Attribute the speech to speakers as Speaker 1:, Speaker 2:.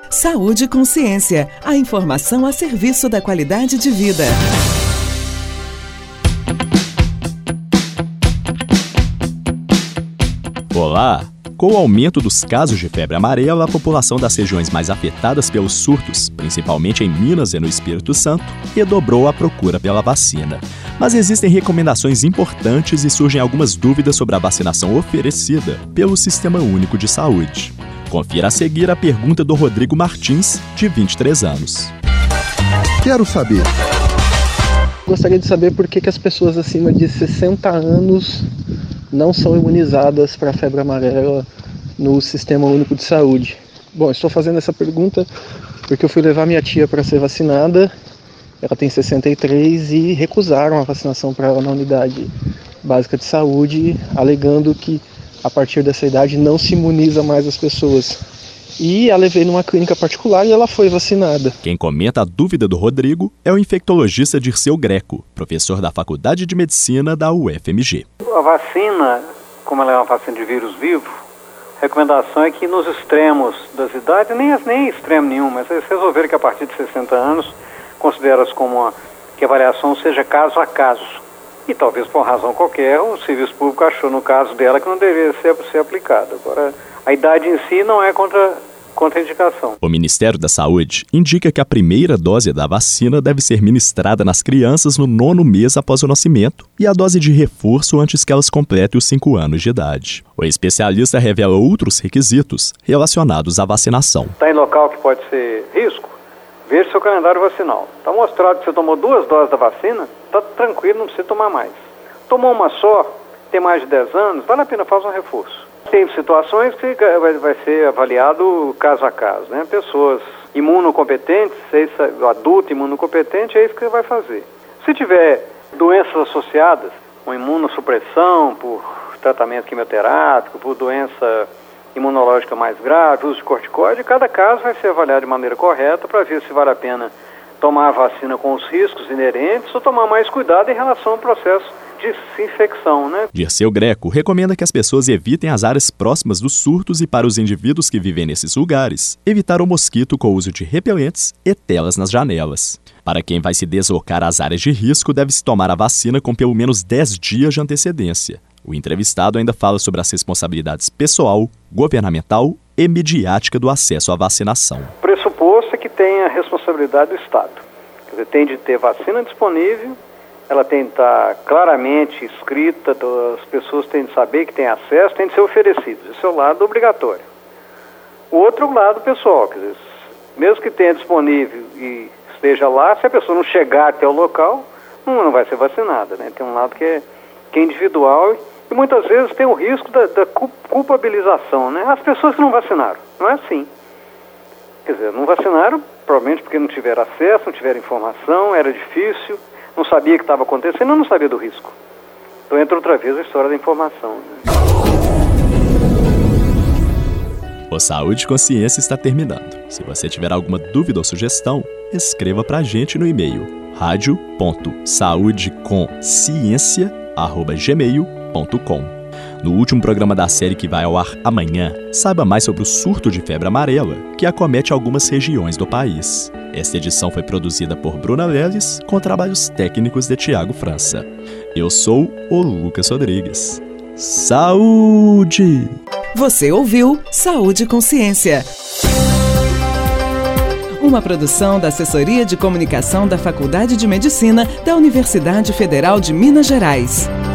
Speaker 1: Saúde e Consciência, a informação a serviço da qualidade de vida.
Speaker 2: Olá! Com o aumento dos casos de febre amarela, a população das regiões mais afetadas pelos surtos, principalmente em Minas e no Espírito Santo, redobrou a procura pela vacina. Mas existem recomendações importantes e surgem algumas dúvidas sobre a vacinação oferecida pelo Sistema Único de Saúde. Confira a seguir a pergunta do Rodrigo Martins, de 23 anos.
Speaker 3: Quero saber. Gostaria de saber por que as pessoas acima de 60 anos não são imunizadas para a febre amarela no Sistema Único de Saúde. Bom, estou fazendo essa pergunta porque eu fui levar minha tia para ser vacinada. Ela tem 63 e recusaram a vacinação para ela na unidade básica de saúde, alegando que a partir dessa idade não se imuniza mais as pessoas. E a levei numa clínica particular e ela foi vacinada.
Speaker 2: Quem comenta a dúvida do Rodrigo é o infectologista Dirceu Greco, professor da Faculdade de Medicina da UFMG.
Speaker 4: A vacina, como ela é uma vacina de vírus vivo, a recomendação é que nos extremos das idades, nem extremo nenhum, mas eles resolveram que a partir de 60 anos, considera-se como que a avaliação seja caso a caso. E talvez por razão qualquer, o serviço público achou no caso dela que não deveria ser aplicada. Agora, a idade em si não é contraindicação.
Speaker 2: O Ministério da Saúde indica que a primeira dose da vacina deve ser ministrada nas crianças no 9º mês após o nascimento e a dose de reforço antes que elas completem os 5 anos de idade. O especialista revela outros requisitos relacionados à vacinação.
Speaker 4: Está em local que pode ser risco? Veja seu calendário vacinal. Está mostrado que você tomou 2 doses da vacina, está tranquilo, não precisa tomar mais. Tomou uma só, tem mais de 10 anos, vale a pena fazer um reforço. Tem situações que vai ser avaliado caso a caso, né? Pessoas imunocompetentes, adulto imunocompetente, é isso que você vai fazer. Se tiver doenças associadas, com imunossupressão, por tratamento quimioterápico, por doença imunológica mais grave, uso de corticoide, cada caso vai ser avaliado de maneira correta para ver se vale a pena tomar a vacina com os riscos inerentes ou tomar mais cuidado em relação ao processo de desinfecção, né?
Speaker 2: Dirceu Greco recomenda que as pessoas evitem as áreas próximas dos surtos e, para os indivíduos que vivem nesses lugares, evitar o mosquito com o uso de repelentes e telas nas janelas. Para quem vai se deslocar às áreas de risco, deve-se tomar a vacina com pelo menos 10 dias de antecedência. O entrevistado ainda fala sobre as responsabilidades pessoal, governamental e midiática do acesso à vacinação.
Speaker 4: O pressuposto é que tem a responsabilidade do Estado. Quer dizer, tem de ter vacina disponível, ela tem de estar claramente escrita, as pessoas têm de saber que tem acesso, tem de ser oferecido. Esse é o lado obrigatório. O outro lado pessoal, quer dizer, mesmo que tenha disponível e esteja lá, se a pessoa não chegar até o local, não vai ser vacinada, né? Tem um lado que é individual e muitas vezes tem o risco da culpabilização, né? As pessoas que não vacinaram, não é assim. Quer dizer, não vacinaram, provavelmente porque não tiveram acesso, não tiveram informação, era difícil, não sabia o que estava acontecendo, não sabia do risco. Então entra outra vez a história da informação, né?
Speaker 2: O Saúde e Consciência está terminando. Se você tiver alguma dúvida ou sugestão, escreva pra gente no e-mail radio.saudeconsciencia@gmail.com. No último programa da série que vai ao ar amanhã, saiba mais sobre o surto de febre amarela que acomete algumas regiões do país. Esta edição foi produzida por Bruna Leles, com trabalhos técnicos de Tiago França. Eu sou o Lucas Rodrigues. Saúde!
Speaker 1: Você ouviu Saúde e Consciência. Uma produção da Assessoria de Comunicação da Faculdade de Medicina da Universidade Federal de Minas Gerais.